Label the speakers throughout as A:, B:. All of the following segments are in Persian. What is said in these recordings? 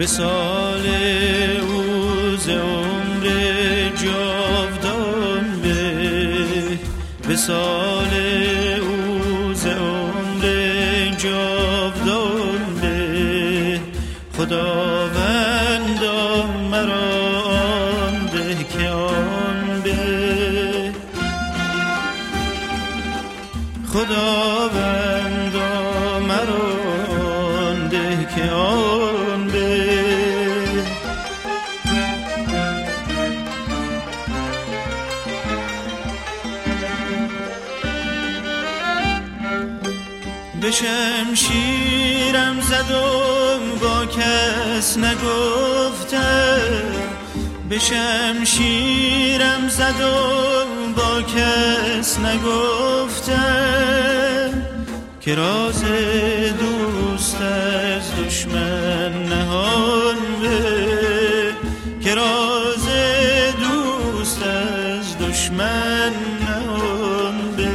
A: وصال او ز عمر جاودان به، وصال او ز عمر جاودان به. خداوندا مرا آن ده که آن به، خداوندا مرا آن ده که آن به. به شمشیرم زدم با کس نگفتم، به شمشیرم زدم با کس نگفتم، که راز دوست از دشمن نهان به، که راز دوست از دشمن نهان به.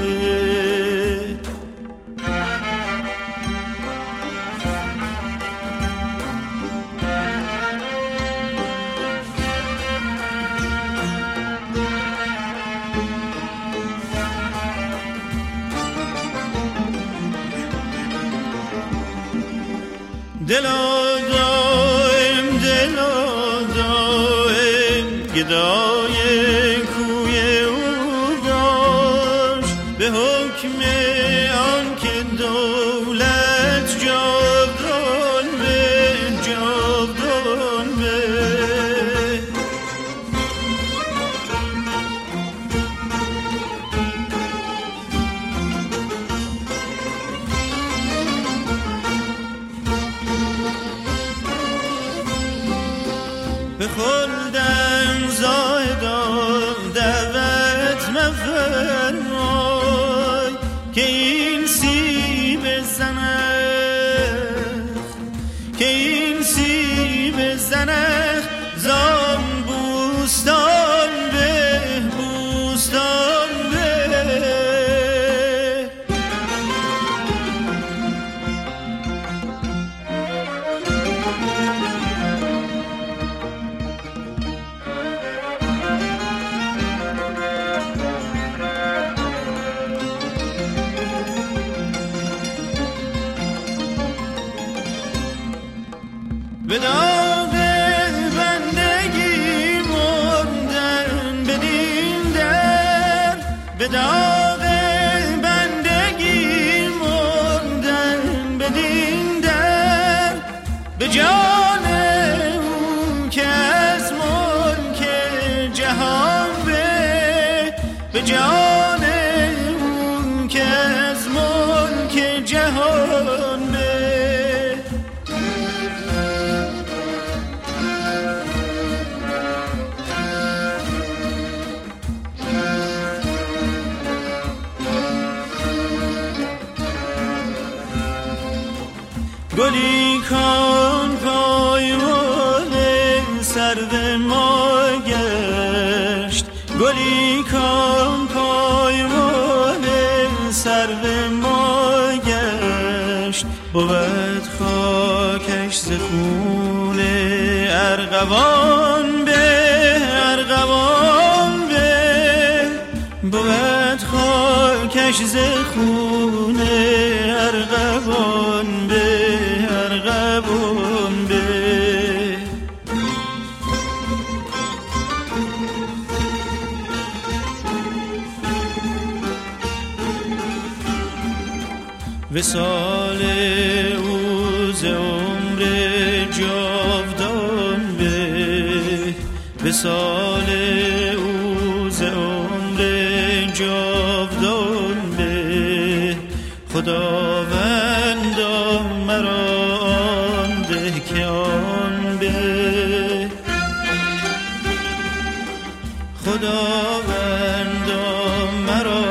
A: دلا دائم گدای کوی او باش، به حکم آن که دولت جاودان به، جاودان به. به خلدم زاهدان دعوت مفرمای، که این سیب زنخ، که این سیب زنخ زان بوستان به، بوستان به. به داغ بندگی مردن بدین در، به داغ بندگی مردن بدین در، به جان اون که از ملک جهان به، به جان اون که از ملک جهان به. گلی کان پایمال سرو ما گشت، گلی کان پایمال سرو ما گشت، بود خاکش ز خون ارغوان به، ارغوان به. بود خاکش ز خون ارغوان به، ارغوان به. وصال او ز عمر جاودان به، وصال او ز عمر جاودان به. خداوندا مرا آن ده که آن به، خداوندا مرا